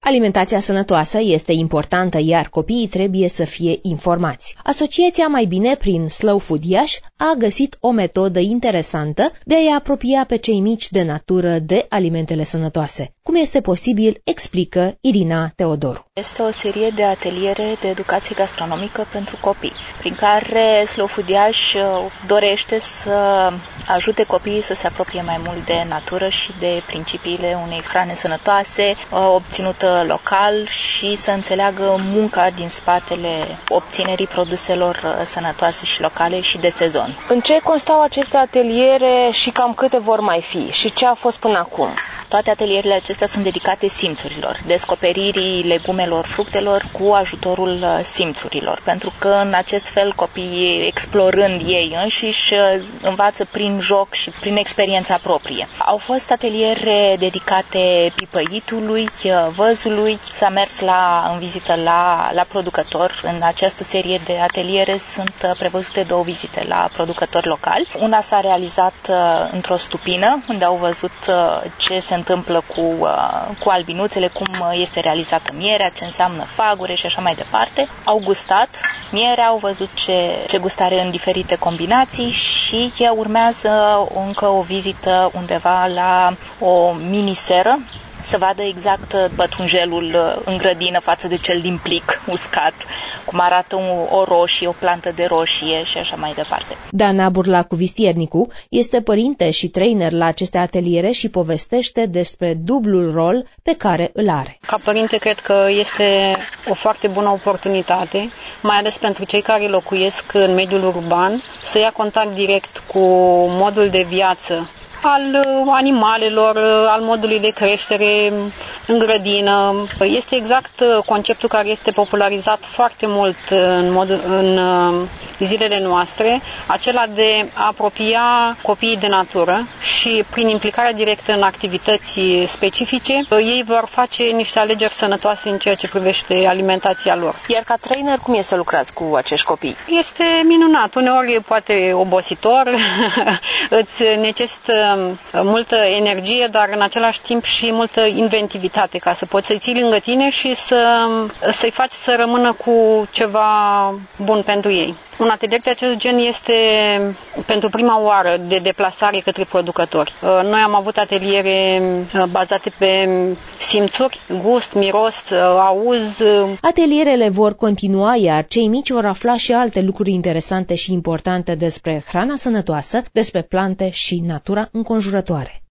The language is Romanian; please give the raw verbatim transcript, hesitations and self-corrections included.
Alimentația sănătoasă este importantă, iar copiii trebuie să fie informați. Asociația Mai Bine prin Slow Food Iași a găsit o metodă interesantă de a-i apropia pe cei mici de natură de alimentele sănătoase. Cum este posibil, explică Irina Teodoru. Este o serie de ateliere de educație gastronomică pentru copii, prin care Slow Food Iași dorește să ajute copiii să se apropie mai mult de natură și de principiile unei hrane sănătoase, obținută local și să înțeleagă munca din spatele obținerii produselor sănătoase și locale și de sezon. În ce constau aceste ateliere și cam câte vor mai fi și ce a fost până acum? Toate atelierele acestea sunt dedicate simțurilor, descoperirii legumelor, fructelor cu ajutorul simțurilor, pentru că în acest fel copiii, explorând ei înșiși, învață prin joc și prin experiența proprie. Au fost ateliere dedicate pipăitului, văzului, s-a mers la, în vizită la, la producător. În această serie de ateliere sunt prevăzute două vizite la producători locali. Una s-a realizat într-o stupină, unde au văzut ce se întâmplă cu, cu albinuțele, cum este realizată mierea, ce înseamnă fagure și așa mai departe. Au gustat mierea, au văzut ce, ce gustare în diferite combinații și urmează încă o vizită undeva la o miniseră, să vadă exact pătrunjelul în grădină față de cel din plic uscat, cum arată o roșie, o plantă de roșie și așa mai departe. Dana Burlacu-Vistiernicu este părinte și trainer la aceste ateliere și povestește despre dublul rol pe care îl are. Ca părinte, cred că este o foarte bună oportunitate, mai ales pentru cei care locuiesc în mediul urban, să ia contact direct cu modul de viață al animalelor, al modului de creștere în grădină. Este exact conceptul care este popularizat foarte mult în, mod, în zilele noastre, acela de a apropia copiii de natură și prin implicarea directă în activități specifice, ei vor face niște alegeri sănătoase în ceea ce privește alimentația lor. Iar ca trainer, cum e să lucrați cu acești copii? Este minunat, uneori poate obositor, îți necesită multă energie, dar în același timp și multă inventivitate, ca să poți să-i ții lângă tine și să, să-i faci să rămână cu ceva bun pentru ei. Un atelier de acest gen este pentru prima oară de deplasare către producători. Noi am avut ateliere bazate pe simțuri, gust, miros, auz. Atelierele vor continua, iar cei mici vor afla și alte lucruri interesante și importante despre hrana sănătoasă, despre plante și natura înconjurătoare.